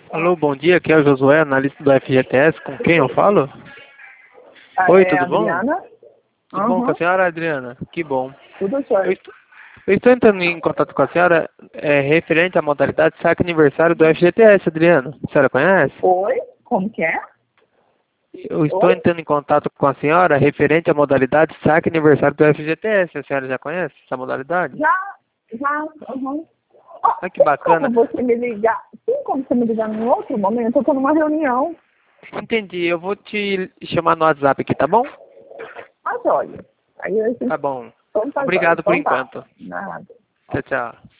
Alô, bom dia, aqui é o Josué, analista do FGTS, com quem eu falo? Oi, tudo bom? Adriana? Tudo bom com a Uhum. senhora, Adriana? Que bom. Tudo Eu certo. estou, eu estou entrando em contato com a senhora referente à modalidade saque aniversário do FGTS, Adriana. A senhora conhece? Oi? Como que é? Eu estou Oi? entrando em contato com a senhora referente à modalidade saque aniversário do FGTS. A senhora já conhece essa modalidade? Já. Uhum. Ó, Ah, que tem como bacana. você me ligar? Tem como você me ligar em outro momento? Eu tô numa reunião. Entendi, eu vou te chamar no WhatsApp aqui, tá bom? Mas olha. Aí a gente. Tá bom. Então tá jóia. Obrigado por Então tá. enquanto. Nada. Tchau, tchau.